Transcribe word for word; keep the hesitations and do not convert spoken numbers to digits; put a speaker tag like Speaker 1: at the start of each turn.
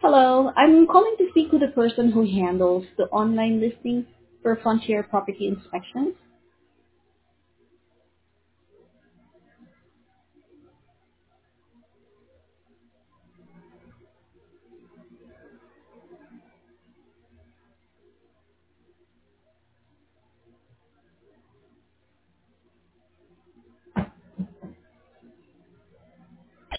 Speaker 1: Hello, I'm calling to speak with the person who handles the online listing for Frontier Property Inspections.